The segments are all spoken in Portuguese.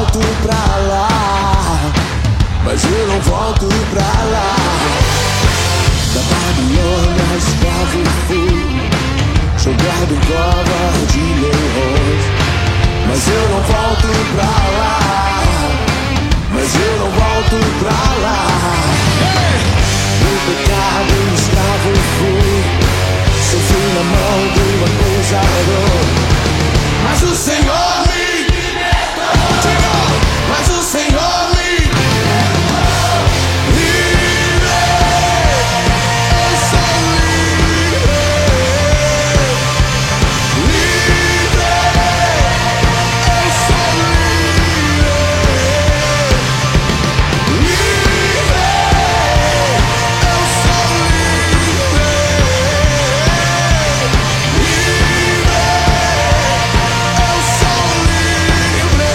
volto pra lá, mas eu não volto pra lá. Da Babilônia escravo fui, jogado em cova de leões, mas eu não volto pra lá, mas eu não volto pra lá. No pecado escravo fui, sofri na mão do acusador, mas o Senhor me libertou. Mas o Senhor me libertou. Livre, eu sou livre. Livre, eu sou livre. Livre, eu sou livre. Livre, eu sou livre.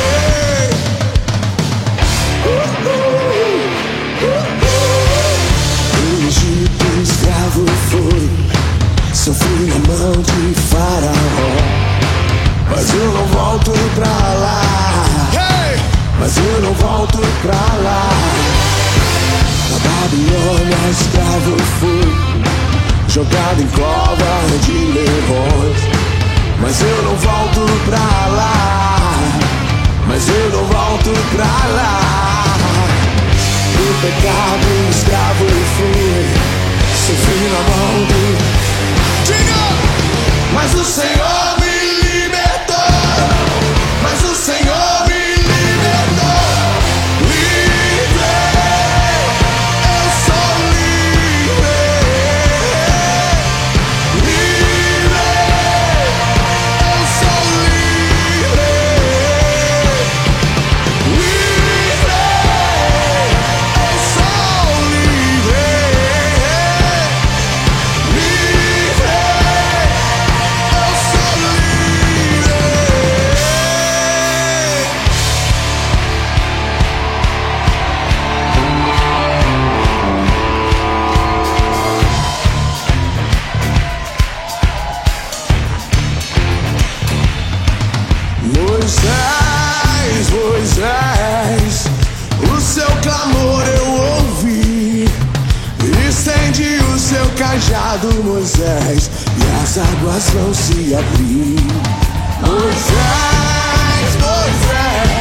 No Egito escravo fui, sofri na mão de Faraó, mas eu não volto pra lá, mas eu não volto pra lá. Na Babilônia escravo fui, jogado em cova de leões, mas eu não volto pra lá, mas eu não volto pra lá. Do pecado escravo fui, sofri na mão do... Diga! Mas o Senhor me libertou, mas o Senhor me libertou. Livre, eu sou livre. Livre, eu sou livre. Livre, eu sou livre. Livre, eu sou livre. Moisés, Moisés, o seu clamor eu ouvi. Estende o seu cajado, Moisés, e as águas vão se abrir. Moisés, Moisés,